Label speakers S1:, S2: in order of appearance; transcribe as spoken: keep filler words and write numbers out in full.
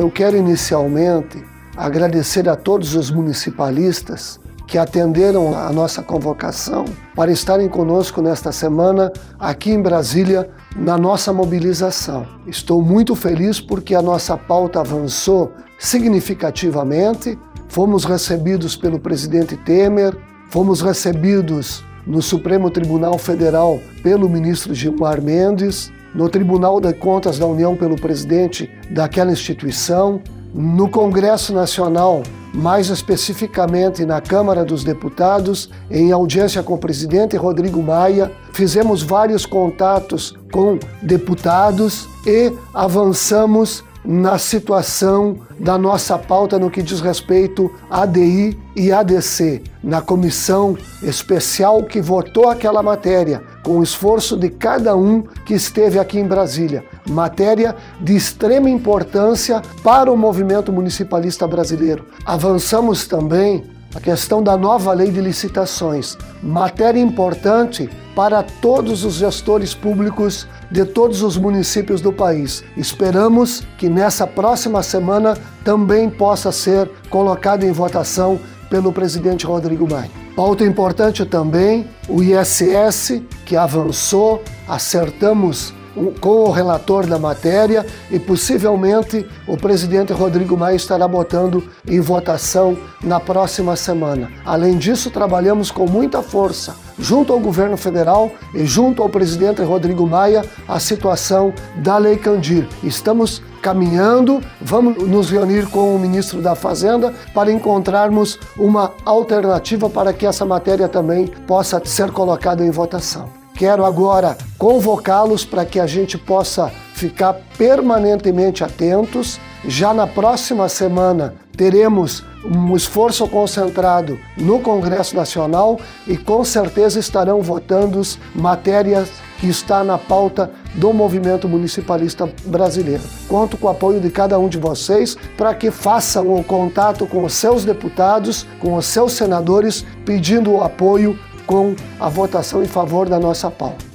S1: Eu quero inicialmente agradecer a todos os municipalistas que atenderam a nossa convocação para estarem conosco nesta semana aqui em Brasília na nossa mobilização. Estou muito feliz porque a nossa pauta avançou significativamente. Fomos recebidos pelo presidente Temer, fomos recebidos no Supremo Tribunal Federal pelo ministro Gilmar Mendes, no Tribunal de Contas da União pelo presidente daquela instituição, no Congresso Nacional, mais especificamente na Câmara dos Deputados, em audiência com o presidente Rodrigo Maia. Fizemos vários contatos com deputados e avançamos na situação da nossa pauta no que diz respeito a D I e A D C, na comissão especial que votou aquela matéria, com o esforço de cada um que esteve aqui em Brasília. Matéria de extrema importância para o movimento municipalista brasileiro. Avançamos também a questão da nova lei de licitações, matéria importante para todos os gestores públicos de todos os municípios do país. Esperamos que nessa próxima semana também possa ser colocada em votação pelo presidente Rodrigo Maia. Pauta importante também, o I S S, que avançou, acertamos com o relator da matéria e possivelmente o presidente Rodrigo Maia estará botando em votação na próxima semana. Além disso, trabalhamos com muita força junto ao governo federal e junto ao presidente Rodrigo Maia a situação da Lei Candir. Estamos caminhando, vamos nos reunir com o ministro da Fazenda para encontrarmos uma alternativa para que essa matéria também possa ser colocada em votação. Quero agora convocá-los para que a gente possa ficar permanentemente atentos. Já na próxima semana teremos um esforço concentrado no Congresso Nacional e com certeza estarão votando matérias que está na pauta do movimento municipalista brasileiro. Conto com o apoio de cada um de vocês para que façam o contato com os seus deputados, com os seus senadores, pedindo o apoio com a votação em favor da nossa pauta.